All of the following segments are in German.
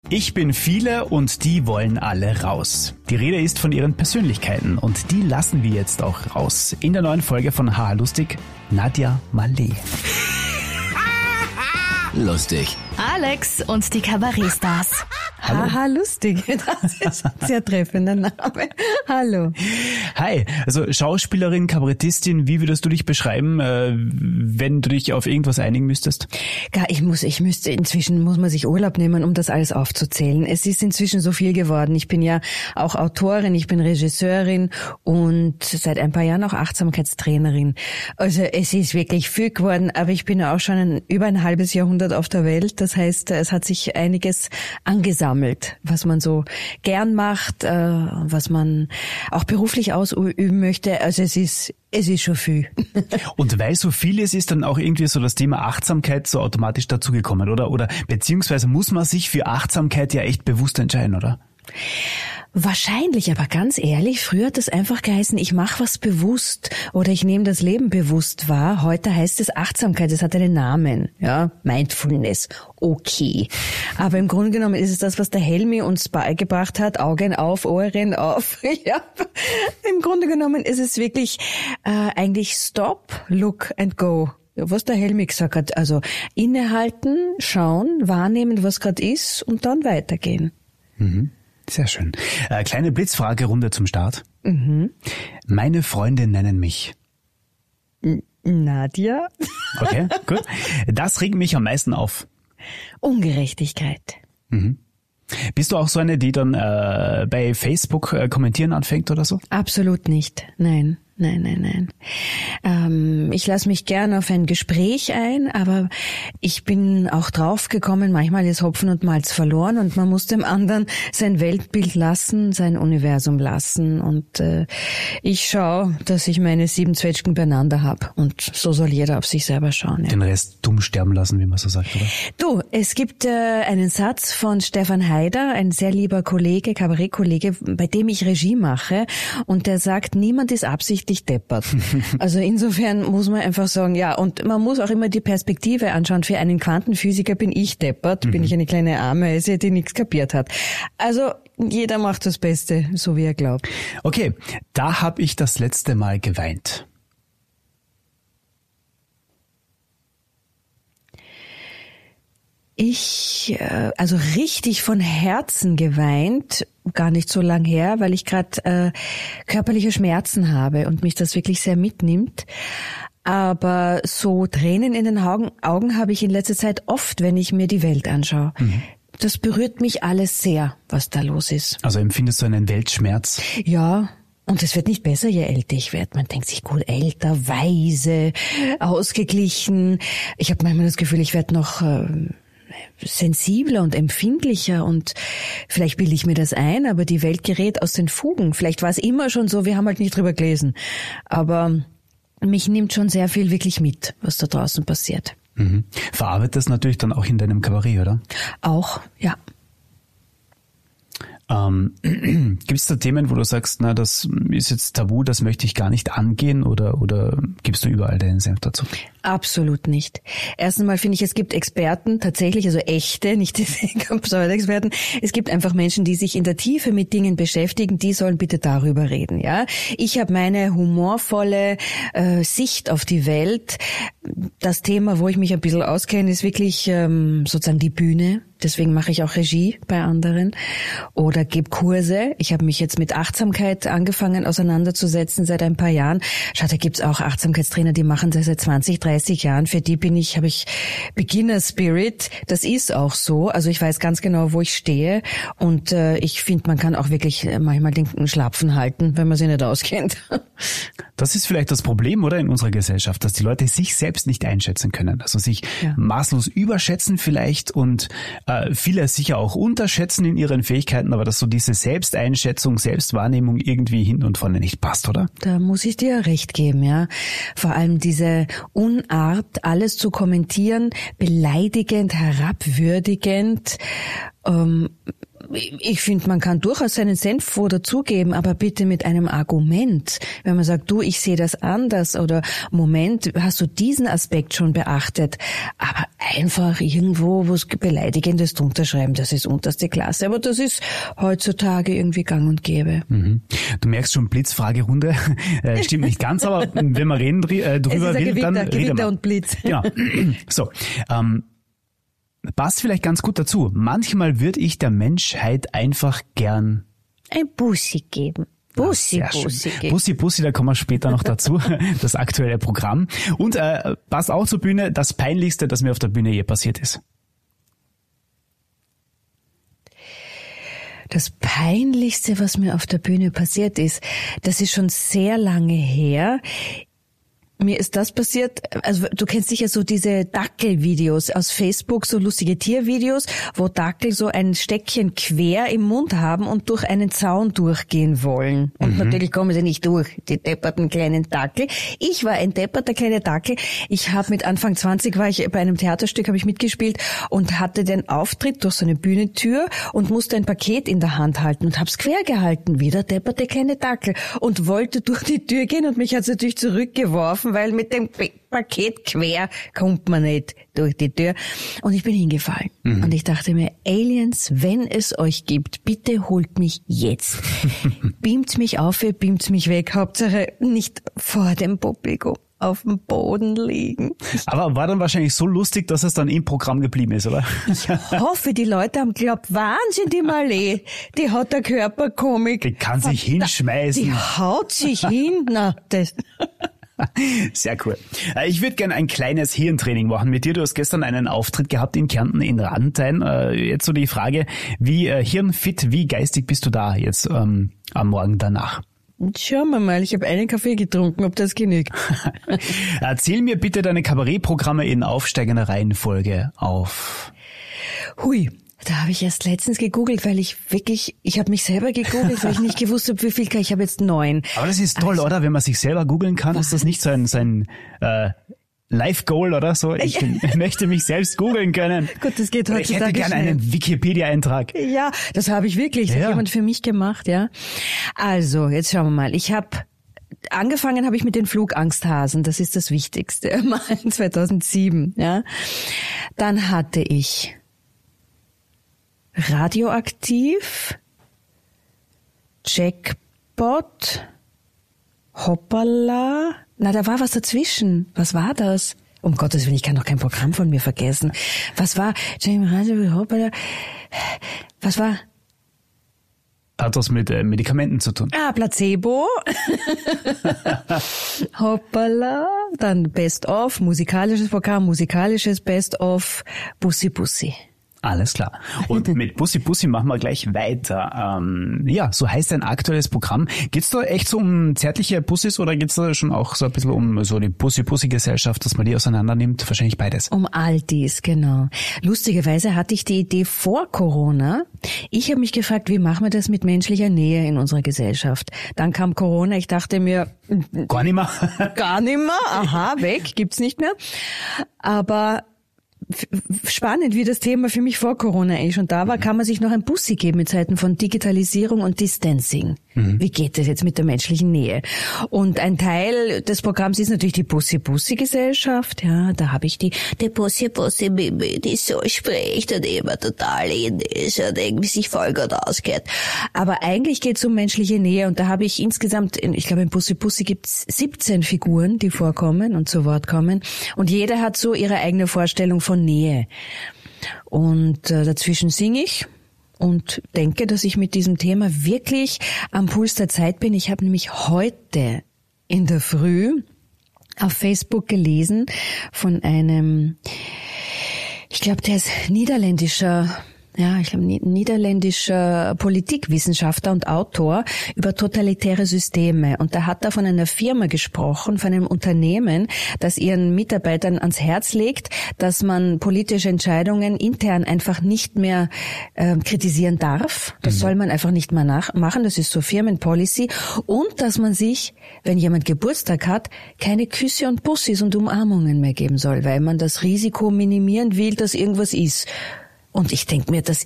Ich bin viele und die wollen alle raus. Die Rede ist von ihren Persönlichkeiten und die lassen wir jetzt auch raus. In der neuen Folge von Haha Lustig, Nadja Malé. Lustig. Alex und die Kabarettstars. Haha Lustig, das ist ein sehr treffender Name. Hallo. Hi, also Schauspielerin, Kabarettistin, wie würdest du dich beschreiben, wenn du dich auf irgendwas einigen müsstest? Ja, inzwischen muss man sich Urlaub nehmen, um das alles aufzuzählen. Es ist inzwischen so viel geworden. Ich bin ja auch Autorin, ich bin Regisseurin und seit ein paar Jahren auch Achtsamkeitstrainerin. Also es ist wirklich viel geworden, aber ich bin ja auch schon über ein halbes Jahrhundert auf der Welt. Das heißt, es hat sich einiges angesammelt, was man so gern macht, was man auch beruflich ausüben möchte. Also es ist schon viel. Und weil so viel ist dann auch irgendwie so das Thema Achtsamkeit so automatisch dazugekommen, oder? Oder beziehungsweise muss man sich für Achtsamkeit ja echt bewusst entscheiden, oder? Wahrscheinlich, aber ganz ehrlich, früher hat es einfach geheißen, ich mache was bewusst oder ich nehme das Leben bewusst wahr. Heute heißt es Achtsamkeit, es hat einen Namen, ja, Mindfulness, okay. Aber im Grunde genommen ist es das, was der Helmi uns beigebracht hat, Augen auf, Ohren auf. Ja, im Grunde genommen ist es wirklich eigentlich Stop, Look and Go. Was der Helmi gesagt hat, also innehalten, schauen, wahrnehmen, was gerade ist und dann weitergehen. Mhm. Sehr schön. Kleine Blitzfragerunde zum Start. Mhm. Meine Freunde nennen mich Nadja. Okay, gut. Das regt mich am meisten auf. Ungerechtigkeit. Mhm. Bist du auch so eine, die dann bei Facebook kommentieren anfängt oder so? Absolut nicht. Nein. Ich lasse mich gerne auf ein Gespräch ein, aber ich bin auch draufgekommen, manchmal ist Hopfen und Malz verloren und man muss dem anderen sein Weltbild lassen, sein Universum lassen und ich schaue, dass ich meine 7 Zwetschgen beieinander habe und so soll jeder auf sich selber schauen. Ja. Den Rest dumm sterben lassen, wie man so sagt, oder? Du, es gibt einen Satz von Stefan Haider, ein sehr lieber Kollege, Kabarettkollege, bei dem ich Regie mache und der sagt, niemand ist absichtlich deppert. Also insofern muss man einfach sagen, ja, und man muss auch immer die Perspektive anschauen. Für einen Quantenphysiker bin ich deppert, bin ich eine kleine Ameise, die nichts kapiert hat. Also jeder macht das Beste, so wie er glaubt. Okay, da habe ich das letzte Mal geweint. Also richtig von Herzen geweint, gar nicht so lang her, weil ich gerade körperliche Schmerzen habe und mich das wirklich sehr mitnimmt. Aber so Tränen in den Augen habe ich in letzter Zeit oft, wenn ich mir die Welt anschaue. Mhm. Das berührt mich alles sehr, was da los ist. Also empfindest du einen Weltschmerz? Ja. Und es wird nicht besser, je älter ich werde. Man denkt sich, gut, älter, weise, ausgeglichen. Ich habe manchmal das Gefühl, ich werde noch sensibler und empfindlicher und vielleicht bilde ich mir das ein, aber die Welt gerät aus den Fugen. Vielleicht war es immer schon so, wir haben halt nicht drüber gelesen. Aber mich nimmt schon sehr viel wirklich mit, was da draußen passiert. Mhm. Verarbeitest natürlich dann auch in deinem Kabarett, oder? Auch, ja. Gibt es da Themen, wo du sagst, na, das ist jetzt tabu, das möchte ich gar nicht angehen oder gibst du überall deinen Senf dazu? Absolut nicht. Erst einmal finde ich, es gibt Experten, tatsächlich, also echte, nicht diese Pseudo-Experten. Es gibt einfach Menschen, die sich in der Tiefe mit Dingen beschäftigen, die sollen bitte darüber reden, ja. Ich habe meine humorvolle Sicht auf die Welt. Das Thema, wo ich mich ein bisschen auskenne, ist wirklich sozusagen die Bühne. Deswegen mache ich auch Regie bei anderen oder gebe Kurse. Ich habe mich jetzt mit Achtsamkeit angefangen auseinanderzusetzen seit ein paar Jahren. Schau, da gibt's auch Achtsamkeitstrainer, die machen das seit 20, 30 Jahren. Für die habe ich Beginner Spirit. Das ist auch so. Also ich weiß ganz genau, wo ich stehe. Und ich finde, man kann auch wirklich manchmal den Schlapfen halten, wenn man sich nicht auskennt. Das ist vielleicht das Problem, oder, in unserer Gesellschaft, dass die Leute sich selbst nicht einschätzen können. Also sich maßlos überschätzen vielleicht und viele sicher auch unterschätzen in ihren Fähigkeiten, aber dass so diese Selbsteinschätzung, Selbstwahrnehmung irgendwie hinten und vorne nicht passt, oder? Da muss ich dir recht geben, ja. Vor allem diese Unart, alles zu kommentieren, beleidigend, herabwürdigend, ich finde, man kann durchaus seinen Senf dazugeben, aber bitte mit einem Argument. Wenn man sagt, du, ich sehe das anders oder Moment, hast du diesen Aspekt schon beachtet? Aber einfach irgendwo was Beleidigendes drunter schreiben, das ist unterste Klasse. Aber das ist heutzutage irgendwie gang und gäbe. Mhm. Du merkst schon, Blitzfragerunde. Stimmt nicht ganz, aber wenn wir reden drüber will, dann reden wir. Gewitter und Blitz. Genau. So, passt vielleicht ganz gut dazu. Manchmal würde ich der Menschheit einfach gern ein Bussi geben. Bussi, da kommen wir später noch dazu, das aktuelle Programm. Und passt auch zur Bühne, das Peinlichste, das mir auf der Bühne je passiert ist. Das Peinlichste, was mir auf der Bühne passiert ist, das ist schon sehr lange her. Mir ist das passiert, also du kennst sicher so diese Dackelvideos aus Facebook, so lustige Tiervideos, wo Dackel so ein Steckchen quer im Mund haben und durch einen Zaun durchgehen wollen. Und natürlich kommen sie nicht durch, die depperten kleinen Dackel. Ich war ein depperter kleiner Dackel. Ich habe mit Anfang 20 war ich bei einem Theaterstück, habe ich mitgespielt und hatte den Auftritt durch so eine Bühnentür und musste ein Paket in der Hand halten und hab's quer gehalten, wie der depperte kleine Dackel und wollte durch die Tür gehen und mich hat's natürlich zurückgeworfen, weil mit dem Paket quer kommt man nicht durch die Tür. Und ich bin hingefallen. Und ich dachte mir, Aliens, wenn es euch gibt, bitte holt mich jetzt. Beamt mich auf, beamt mich weg. Hauptsache nicht vor dem Publikum auf dem Boden liegen. Aber war dann wahrscheinlich so lustig, dass es dann im Programm geblieben ist, oder? Ich hoffe, die Leute haben geglaubt, Wahnsinn, die Malé, die hat der Körperkomik. Die kann sich hinschmeißen. Die haut sich hin. Na, das... Sehr cool. Ich würde gerne ein kleines Hirntraining machen mit dir. Du hast gestern einen Auftritt gehabt in Kärnten in Rantein. Jetzt so die Frage, wie hirnfit, wie geistig bist du da jetzt am Morgen danach? Schauen wir mal, ich habe einen Kaffee getrunken, ob das genügt. Erzähl mir bitte deine Kabarettprogramme in aufsteigender Reihenfolge auf. Hui. Da habe ich erst letztens gegoogelt, weil ich habe mich selber gegoogelt, weil ich nicht gewusst habe, wie viel ich habe jetzt 9. Aber das ist toll, oder? Wenn man sich selber googeln kann, ist das nicht so ein Life-Goal oder so? Ich möchte mich selbst googeln können. Gut, das geht heutzutage. Ich hätte gerne einen Wikipedia-Eintrag. Ja, das habe ich wirklich. Das hat jemand für mich gemacht, ja. Also, jetzt schauen wir mal. Angefangen habe ich mit den Flugangsthasen, das ist das Wichtigste, mal 2007, ja. Dann hatte ich Radioaktiv, Jackpot, Hoppala. Na, da war was dazwischen. Was war das? Um Gottes Willen, ich kann doch kein Programm von mir vergessen. Was war? Hoppala. Was war? Hat was mit Medikamenten zu tun. Placebo. Hoppala. Dann Best of, musikalisches Programm, musikalisches Best of, Bussi Bussi. Alles klar. Und mit Bussi Bussi machen wir gleich weiter. So heißt ein aktuelles Programm. Geht's da echt so um zärtliche Bussis oder geht's da schon auch so ein bisschen um so die Bussi-Bussi-Gesellschaft, dass man die auseinander nimmt? Wahrscheinlich beides. Um all dies, genau. Lustigerweise hatte ich die Idee vor Corona. Ich habe mich gefragt, wie machen wir das mit menschlicher Nähe in unserer Gesellschaft? Dann kam Corona, ich dachte mir... Gar nicht mehr. Gar nicht mehr, aha, weg, gibt's nicht mehr. Aber... spannend, wie das Thema für mich vor Corona ist. Und da kann man sich noch ein Bussi geben in Zeiten von Digitalisierung und Distancing. Wie geht das jetzt mit der menschlichen Nähe? Und ein Teil des Programms ist natürlich die Bussi-Bussi-Gesellschaft. Ja, da habe ich die Bussi-Bussi-Bibi, die so spricht und immer total indisch und irgendwie sich voll gut auskennt. Aber eigentlich geht es um menschliche Nähe und da habe ich insgesamt, ich glaube in Bussi-Bussi gibt es 17 Figuren, die vorkommen und zu Wort kommen. Und jeder hat so ihre eigene Vorstellung von Nähe. Und dazwischen singe ich und denke, dass ich mit diesem Thema wirklich am Puls der Zeit bin. Ich habe nämlich heute in der Früh auf Facebook gelesen von einem, ich glaube, der ist niederländischer Politikwissenschaftler und Autor über totalitäre Systeme. Und da hat er von einer Firma gesprochen, von einem Unternehmen, das ihren Mitarbeitern ans Herz legt, dass man politische Entscheidungen intern einfach nicht mehr kritisieren darf. Das soll man einfach nicht mehr machen. Das ist so Firmenpolicy. Und dass man sich, wenn jemand Geburtstag hat, keine Küsse und Bussis und Umarmungen mehr geben soll, weil man das Risiko minimieren will, dass irgendwas ist. Und ich denke mir, das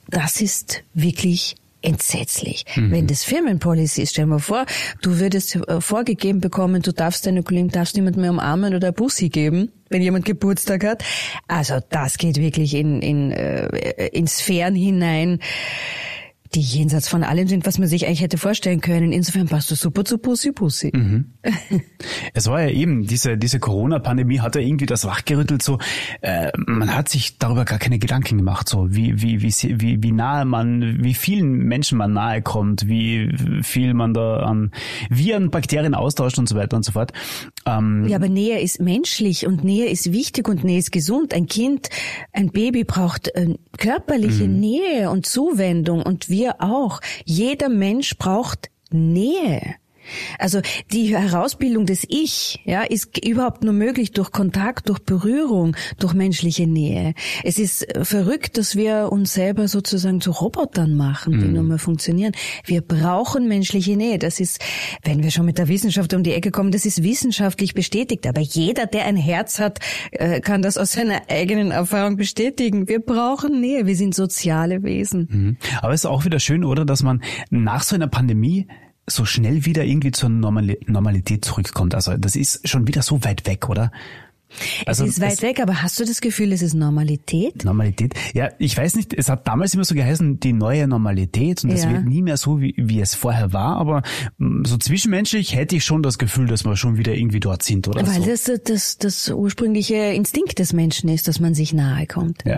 das ist wirklich entsetzlich. Wenn das Firmenpolicy ist, stell dir mal vor, du würdest vorgegeben bekommen, du darfst deine Kollegen, darfst niemand mehr umarmen oder Bussi geben, wenn jemand Geburtstag hat. Also das geht wirklich in Sphären hinein, die jenseits von allem sind, was man sich eigentlich hätte vorstellen können. Insofern passt du super zu Bussi. Es war ja eben, diese Corona-Pandemie hat ja irgendwie das wachgerüttelt, so, man hat sich darüber gar keine Gedanken gemacht, so, wie nahe man, wie vielen Menschen man nahe kommt, wie viel man da an Viren, Bakterien austauscht und so weiter und so fort. Ja, aber Nähe ist menschlich und Nähe ist wichtig und Nähe ist gesund. Ein Kind, ein Baby braucht körperliche Nähe und Zuwendung und wir auch. Jeder Mensch braucht Nähe. Also die Herausbildung des Ich, ja, ist überhaupt nur möglich durch Kontakt, durch Berührung, durch menschliche Nähe. Es ist verrückt, dass wir uns selber sozusagen zu Robotern machen, die nur mehr funktionieren. Wir brauchen menschliche Nähe. Das ist, wenn wir schon mit der Wissenschaft um die Ecke kommen, das ist wissenschaftlich bestätigt. Aber jeder, der ein Herz hat, kann das aus seiner eigenen Erfahrung bestätigen. Wir brauchen Nähe. Wir sind soziale Wesen. Aber es ist auch wieder schön, oder, dass man nach so einer Pandemie so schnell wieder irgendwie zur Normalität zurückkommt. Also das ist schon wieder so weit weg, oder? Also es ist weit weg, aber hast du das Gefühl, es ist Normalität? Normalität? Ja, ich weiß nicht, es hat damals immer so geheißen, die neue Normalität und das wird nie mehr so, wie es vorher war, aber so zwischenmenschlich hätte ich schon das Gefühl, dass wir schon wieder irgendwie dort sind, oder? Weil so. das ursprüngliche Instinkt des Menschen ist, dass man sich nahe kommt. Ja.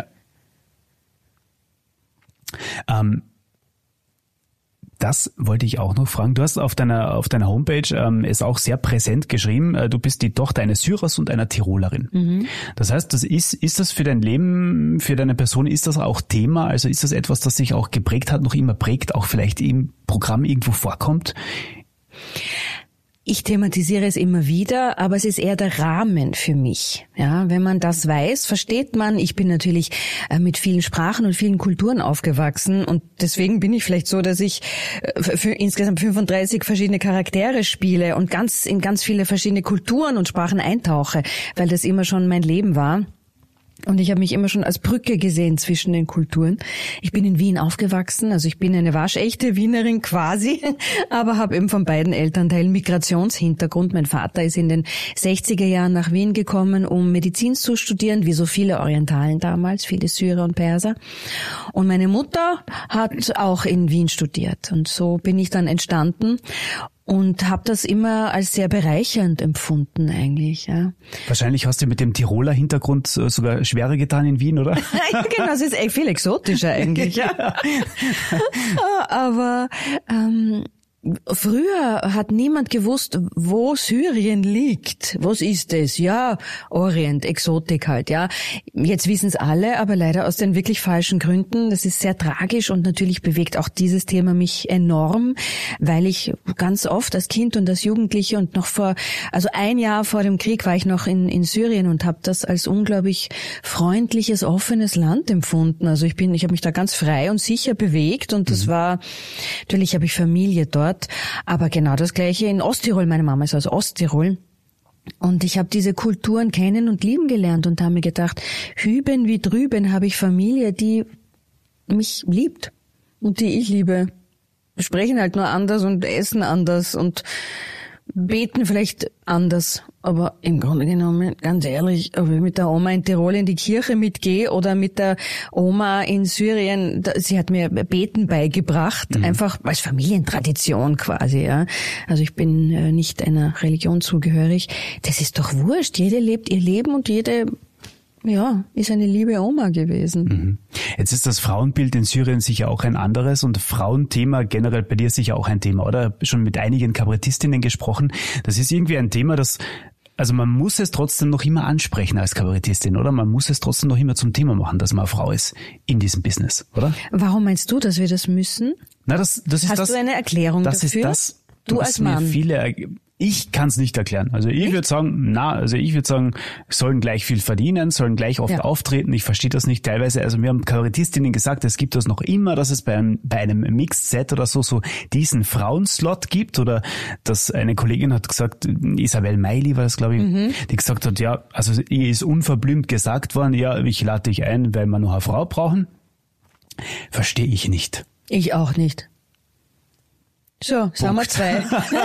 Das wollte ich auch noch fragen. Du hast auf deiner Homepage es auch sehr präsent geschrieben, du bist die Tochter eines Syrers und einer Tirolerin. Das heißt, ist das für dein Leben, für deine Person, ist das auch Thema? Also ist das etwas, das sich auch geprägt hat, noch immer prägt, auch vielleicht im Programm irgendwo vorkommt? Ich thematisiere es immer wieder, aber es ist eher der Rahmen für mich. Ja, wenn man das weiß, versteht man, ich bin natürlich mit vielen Sprachen und vielen Kulturen aufgewachsen und deswegen bin ich vielleicht so, dass ich für insgesamt 35 verschiedene Charaktere spiele und in ganz viele verschiedene Kulturen und Sprachen eintauche, weil das immer schon mein Leben war. Und ich habe mich immer schon als Brücke gesehen zwischen den Kulturen. Ich bin in Wien aufgewachsen, also ich bin eine waschechte Wienerin quasi, aber habe eben von beiden Elternteilen Migrationshintergrund. Mein Vater ist in den 60er Jahren nach Wien gekommen, um Medizin zu studieren, wie so viele Orientalen damals, viele Syrer und Perser. Und meine Mutter hat auch in Wien studiert und so bin ich dann entstanden. Und habe das immer als sehr bereichernd empfunden eigentlich. Ja. Wahrscheinlich hast du mit dem Tiroler Hintergrund sogar schwerer getan in Wien, oder? Ja, genau, das ist echt viel exotischer eigentlich. Ja. Aber früher hat niemand gewusst, wo Syrien liegt. Was ist es? Ja, Orient, Exotik halt, ja. Jetzt wissen es alle, aber leider aus den wirklich falschen Gründen. Das ist sehr tragisch und natürlich bewegt auch dieses Thema mich enorm, weil ich ganz oft als Kind und als Jugendliche und noch ein Jahr vor dem Krieg war ich noch in Syrien und habe das als unglaublich freundliches, offenes Land empfunden. Also ich habe mich da ganz frei und sicher bewegt und das war, natürlich habe ich Familie dort. Aber genau das Gleiche in Osttirol. Meine Mama ist aus Osttirol. Und ich habe diese Kulturen kennen und lieben gelernt und habe mir gedacht, hüben wie drüben habe ich Familie, die mich liebt und die ich liebe. Wir sprechen halt nur anders und essen anders und beten vielleicht anders. Aber im Grunde genommen, ganz ehrlich, ob ich mit der Oma in Tirol in die Kirche mitgehe oder mit der Oma in Syrien, sie hat mir Beten beigebracht, einfach als Familientradition quasi. Ja. Also ich bin nicht einer Religion zugehörig. Das ist doch wurscht. Jede lebt ihr Leben und jede ist eine liebe Oma gewesen. Jetzt ist das Frauenbild in Syrien sicher auch ein anderes und Frauenthema generell bei dir sicher auch ein Thema, oder? Schon mit einigen Kabarettistinnen gesprochen. Das ist irgendwie ein Thema, also man muss es trotzdem noch immer ansprechen als Kabarettistin, oder? Man muss es trotzdem noch immer zum Thema machen, dass man eine Frau ist in diesem Business, oder? Warum meinst du, dass wir das müssen? Hast du eine Erklärung dafür? Du als Mann. Ich kann es nicht erklären. Also ich würde sagen, sollen gleich viel verdienen, sollen gleich oft auftreten. Ich verstehe das nicht teilweise. Also mir haben Kabarettistinnen gesagt, es gibt das noch immer, dass es bei einem Mixed-Set oder so diesen Frauenslot gibt. Oder dass eine Kollegin hat gesagt, Isabel Meili war das, glaube ich, die gesagt hat, ja, also ihr ist unverblümt gesagt worden, ja, ich lade dich ein, weil wir noch eine Frau brauchen. Verstehe ich nicht. Ich auch nicht. So, sagen wir 2.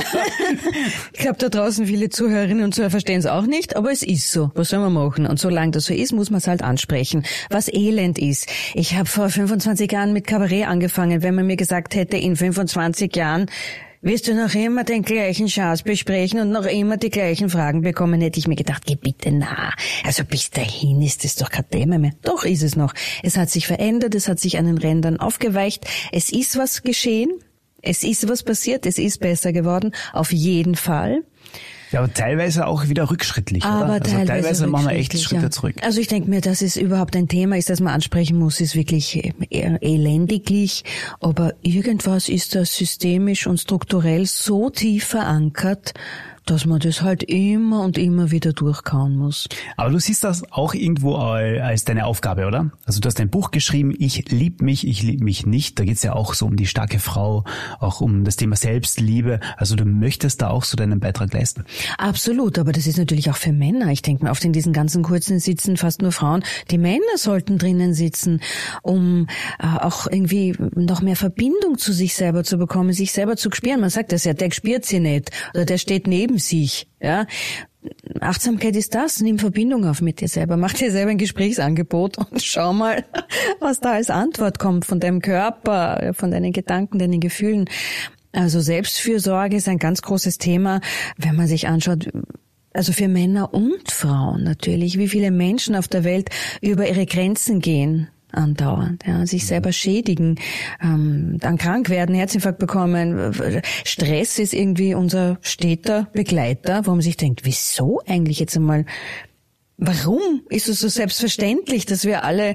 Ich glaube, da draußen viele Zuhörerinnen und Zuhörer verstehen es auch nicht, aber es ist so. Was soll man machen? Und solange das so ist, muss man es halt ansprechen. Was Elend ist. Ich habe vor 25 Jahren mit Kabarett angefangen. Wenn man mir gesagt hätte, in 25 Jahren wirst du noch immer den gleichen Schatz besprechen und noch immer die gleichen Fragen bekommen, hätte ich mir gedacht, geh bitte nah. Also bis dahin ist es doch kein Thema mehr. Doch ist es noch. Es hat sich verändert, es hat sich an den Rändern aufgeweicht. Es ist was geschehen. Es ist was passiert, es ist besser geworden, auf jeden Fall. Ja, aber teilweise auch wieder rückschrittlich, aber oder? Also teilweise machen wir echt Schritte zurück. Also ich denke mir, dass es überhaupt ein Thema ist, das man ansprechen muss, ist wirklich elendiglich. Aber irgendwas ist da systemisch und strukturell so tief verankert, dass man das halt immer und immer wieder durchkauen muss. Aber du siehst das auch irgendwo als deine Aufgabe, oder? Also du hast ein Buch geschrieben, ich liebe mich nicht. Da geht's ja auch so um die starke Frau, auch um das Thema Selbstliebe. Also du möchtest da auch so deinen Beitrag leisten. Absolut, aber das ist natürlich auch für Männer. Ich denke mir, oft in diesen ganzen Kursen sitzen fast nur Frauen. Die Männer sollten drinnen sitzen, um auch irgendwie noch mehr Verbindung zu sich selber zu bekommen, sich selber zu spüren. Man sagt das ja, der spürt sie nicht oder der steht neben sich, ja. Achtsamkeit ist das, nimm Verbindung auf mit dir selber, mach dir selber ein Gesprächsangebot und schau mal, was da als Antwort kommt von deinem Körper, von deinen Gedanken, deinen Gefühlen. Also Selbstfürsorge ist ein ganz großes Thema, wenn man sich anschaut, also für Männer und Frauen natürlich, wie viele Menschen auf der Welt über ihre Grenzen gehen. Andauernd, ja, sich selber schädigen, dann krank werden, Herzinfarkt bekommen. Stress ist irgendwie unser steter Begleiter, wo man sich denkt, wieso eigentlich jetzt einmal, warum ist es so selbstverständlich, dass wir alle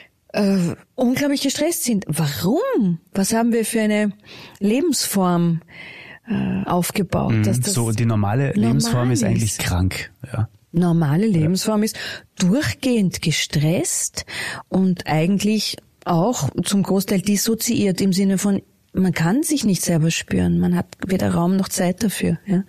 unglaublich gestresst sind? Warum? Was haben wir für eine Lebensform aufgebaut? Dass das so die normale Lebensform ist eigentlich krank, ja. Normale Lebensform ist durchgehend gestresst und eigentlich auch zum Großteil dissoziiert im Sinne von, man kann sich nicht selber spüren, man hat weder Raum noch Zeit dafür. Ja.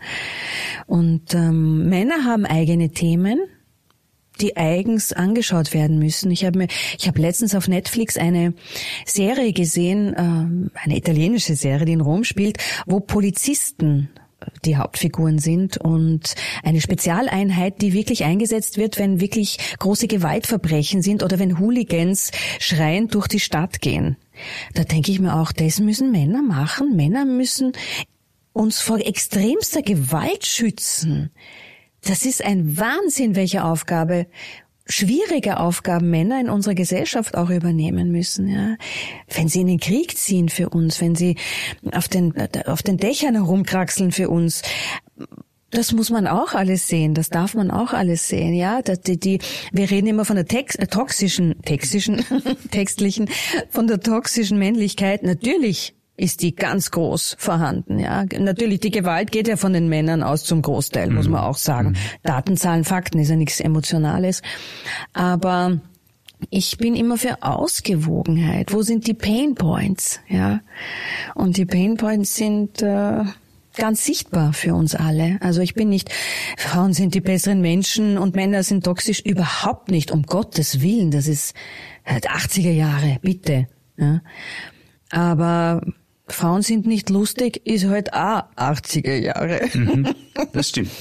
Und Männer haben eigene Themen, die eigens angeschaut werden müssen. Ich habe letztens auf Netflix eine Serie gesehen, eine italienische Serie, die in Rom spielt, wo Polizisten die Hauptfiguren sind und eine Spezialeinheit, die wirklich eingesetzt wird, wenn wirklich große Gewaltverbrechen sind oder wenn Hooligans schreiend durch die Stadt gehen. Da denke ich mir auch, das müssen Männer machen. Männer müssen uns vor extremster Gewalt schützen. Das ist ein Wahnsinn, welche Aufgabe, schwierige Aufgaben Männer in unserer Gesellschaft auch übernehmen müssen, ja. Wenn sie in den Krieg ziehen für uns, wenn sie auf den Dächern herumkraxeln für uns, das muss man auch alles sehen, das darf man auch alles sehen, ja. Wir reden immer von der toxischen Männlichkeit. Natürlich ist die ganz groß vorhanden, ja. Natürlich, die Gewalt geht ja von den Männern aus zum Großteil, muss man auch sagen. Daten, Zahlen, Fakten ist ja nichts Emotionales. Aber ich bin immer für Ausgewogenheit. Wo sind die Pain Points, ja? Und die Pain Points sind ganz sichtbar für uns alle. Also ich bin nicht, Frauen sind die besseren Menschen und Männer sind toxisch, überhaupt nicht, um Gottes Willen. Das ist halt 80er Jahre, bitte, ja. Aber Frauen sind nicht lustig, ist halt auch 80er Jahre. Das stimmt.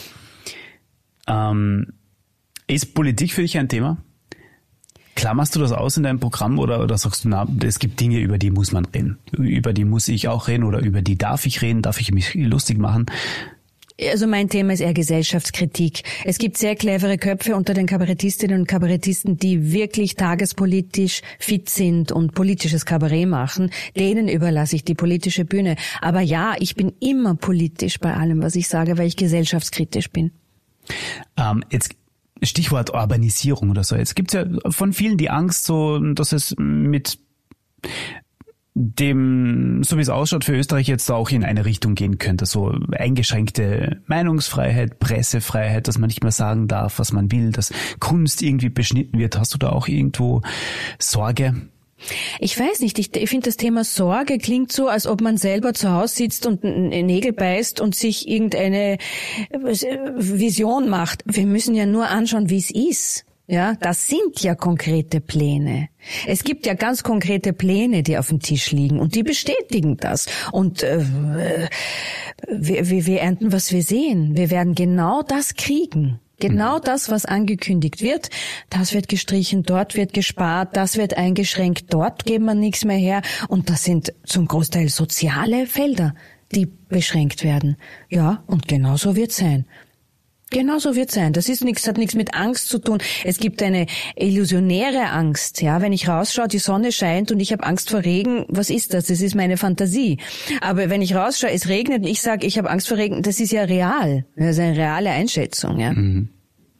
Ist Politik für dich ein Thema? Klammerst du das aus in deinem Programm oder sagst du, na, es gibt Dinge, über die muss man reden. Über die muss ich auch reden oder über die darf ich reden, darf ich mich lustig machen? Also mein Thema ist eher Gesellschaftskritik. Es gibt sehr clevere Köpfe unter den Kabarettistinnen und Kabarettisten, die wirklich tagespolitisch fit sind und politisches Kabarett machen. Denen überlasse ich die politische Bühne. Aber ja, ich bin immer politisch bei allem, was ich sage, weil ich gesellschaftskritisch bin. Jetzt Stichwort Urbanisierung oder so. Jetzt gibt's ja von vielen die Angst, so, dass es mit dem, so wie es ausschaut, für Österreich jetzt auch in eine Richtung gehen könnte. So eingeschränkte Meinungsfreiheit, Pressefreiheit, dass man nicht mehr sagen darf, was man will, dass Kunst irgendwie beschnitten wird. Hast du da auch irgendwo Sorge? Ich weiß nicht, ich finde das Thema Sorge klingt so, als ob man selber zu Hause sitzt und Nägel beißt und sich irgendeine Vision macht. Wir müssen ja nur anschauen, wie es ist. Ja, das sind ja konkrete Pläne. Es gibt ja ganz konkrete Pläne, die auf dem Tisch liegen und die bestätigen das. Und wir ernten, was wir sehen. Wir werden genau das kriegen. Genau das, was angekündigt wird, das wird gestrichen, dort wird gespart, das wird eingeschränkt, dort geben wir nichts mehr her. Und das sind zum Großteil soziale Felder, die beschränkt werden. Ja, und genau so wird's sein. Genau so wird's sein. Das ist nichts, hat nichts mit Angst zu tun. Es gibt eine illusionäre Angst. Ja, wenn ich rausschaue, die Sonne scheint und ich habe Angst vor Regen, was ist das? Das ist meine Fantasie. Aber wenn ich rausschaue, es regnet und ich sage, ich habe Angst vor Regen, das ist ja real. Das ist eine reale Einschätzung. Ja. Mhm.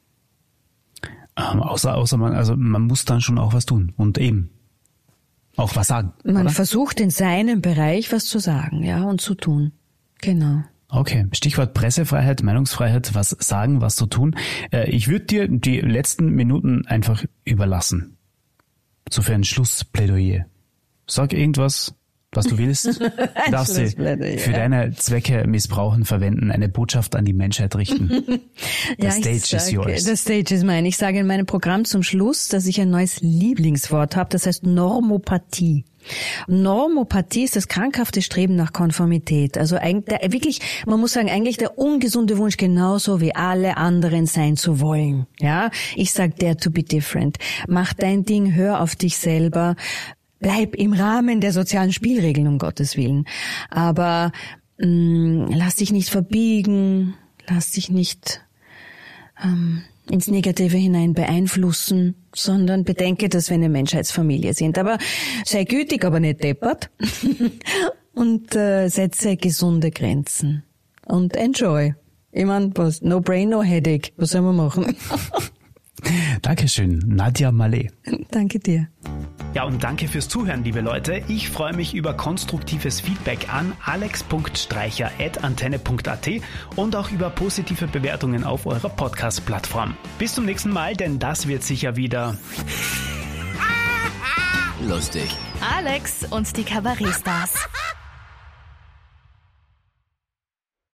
Außer man muss dann schon auch was tun und eben auch was sagen. Man oder? versucht in seinem Bereich was zu sagen, ja, und zu tun. Genau. Okay, Stichwort Pressefreiheit, Meinungsfreiheit, was sagen, was zu tun. Ich würde dir die letzten Minuten einfach überlassen. So für ein Schlussplädoyer. Sag irgendwas, was du willst. Du darfst sie für deine Zwecke missbrauchen, verwenden, eine Botschaft an die Menschheit richten. The stage is yours. The stage is mine. Ich sage in meinem Programm zum Schluss, dass ich ein neues Lieblingswort habe, das heißt Normopathie. Normopathie ist das krankhafte Streben nach Konformität. Also wirklich, man muss sagen, eigentlich der ungesunde Wunsch, genauso wie alle anderen sein zu wollen. Ja, ich sag dare to be different. Mach dein Ding, hör auf dich selber. Bleib im Rahmen der sozialen Spielregeln, um Gottes Willen. Aber lass dich nicht verbiegen, lass dich nicht ins Negative hinein beeinflussen, sondern bedenke, dass wir eine Menschheitsfamilie sind. Aber sei gütig, aber nicht deppert. Und setze gesunde Grenzen. Und enjoy. Ich meine, no brain, no headache. Was soll man machen? Dankeschön, Nadja Malé. Danke dir. Ja, und danke fürs Zuhören, liebe Leute. Ich freue mich über konstruktives Feedback an alex.streicher@antenne.at und auch über positive Bewertungen auf eurer Podcast-Plattform. Bis zum nächsten Mal, denn das wird sicher wieder lustig. Alex und die Kabarettstars.